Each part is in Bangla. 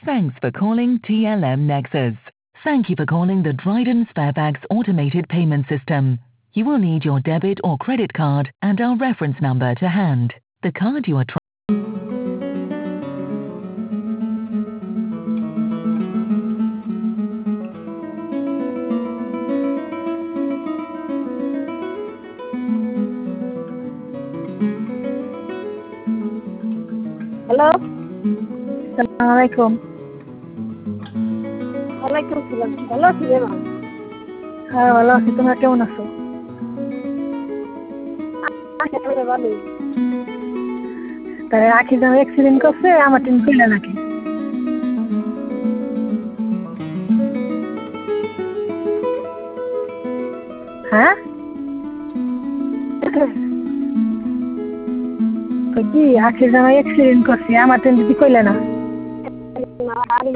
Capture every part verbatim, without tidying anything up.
Thanks for calling T L M Nexus. Thank you for calling the Dryden Sparebags automated payment system. You will need your debit or credit card and our reference number to hand. The card you are trying. Hello, আসসালামু আলাইকুম। ওয়ালাইকুম সালাম। ভালো আছি রে মা? হ্যাঁ ভালো আছি, তোমরা কেমন আছো? একেবারে ভালো। তাই আখি যখন অ্যাক্সিডেন্ট করছে আমার টিম ছিল নাকি? হ্যাঁ তো কি আখি যখন অ্যাক্সিডেন্ট করছে আমার টিম দিদি কইলে না? আমি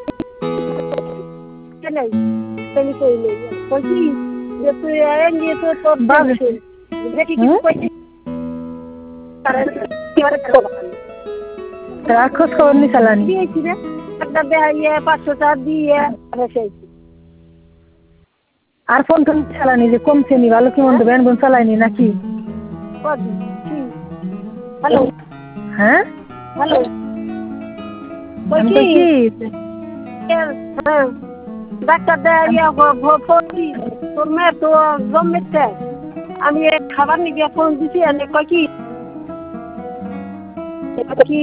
নাই তুমি কইলে কইছি যে তুই আইন দিয়ে তো তোর বাজে। বাজে দেখি কি কইছি তার কি আর করব তার খোঁজ খবর নি চালানি দিয়েছি রে একটা দেয়া পাঁচশো টাকা দিয়ে রেখেছি। আর ফোন টোন চালানি যে কমছে নি, ভালো কি মন্দ ব্যান বোন চালাইনি নাকি? কদি কি হ্যালো হ্যাঁ হ্যালো আমি কই কই কি কি হ্যাঁ ডাক্তার দেয়া ভর্তি তোর মেয়ে তো জমেছে। আমি খাবার নিয়ে ফোন দিছি এনে কয় কি কি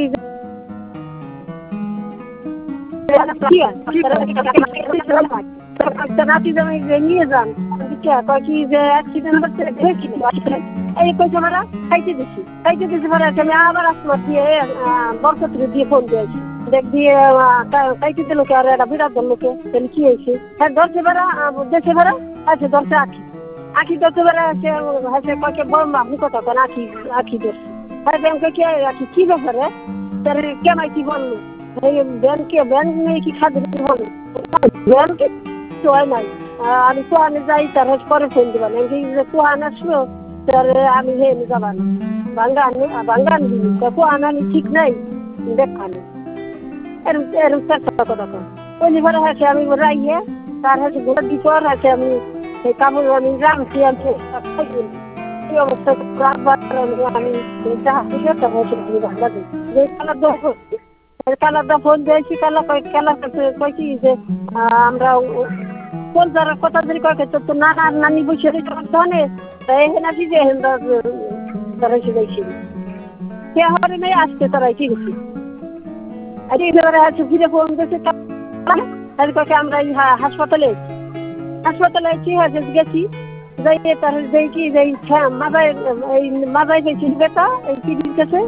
রাতে জমে নিয়ে যান কয় কি যে অ্যাক্সিডেন্ট হচ্ছে এই কইছে মারা খাইতে দিছি খাইতে দিছি মারা আমি আবার আসলো দিয়ে বরকত দিয়ে ফোন দিয়েছি দেখ দিয়ে খাইতে দিল কে আর একটা বিরাট লোকে তাহলে কি হয়েছে হ্যাঁ দশে বেড়া দেশে বেড়া আছে দশে আঁকি আঁকি দশে বেড়া আছে হাসে কয়েকে বলবো আপনি কথা কেন আঁকি আঁকি দোষ হ্যাঁ ব্যাংকে কে আঁকি কি ব্যাপারে তার কেমাই কি বললো ব্যাংকে ব্যাংক নিয়ে কি খাদ্য বললো ব্যাংকে তো হয় নাই আমি কোহানে যাই তার পরে ফোন দিবা না কোহান আসলো তার আমি হেনে যাবা না বাঙ্গা আনি বাঙ্গা আনি দিবি কোহান আনি ঠিক নাই দেখানো এরম এরম চেষ্টা কথা কর ওই ঘরে আছে আমি রাইয়ে তার হচ্ছে ঘোড়ার দিপর আছে আমি সেই কাপড় আমি রাখছি আমি এই অবস্থা আমি যাহা কিছু হয়েছে আমি বাংলা দিই যে কালার দোষ কালারটা ফোন দিয়েছি কালা কালার কয় কি যে আমরা কোন যারা কথা ধরে কয় তো নানা নানি বসে শোনে এখানে আসি যে এখানে তারা এসে যাইছি সে হরে নেই আসতে তারা কি গেছি আর এই ধরে আছে ফিরে ফোন দিয়েছে তাহলে কয়েছে আমরা এই হাসপাতালে হাসপাতালে আছি হাসে গেছি যাই তার যাই কি যাই মাজায় এই মাজায় গেছি বেটা এই কি দিতেছে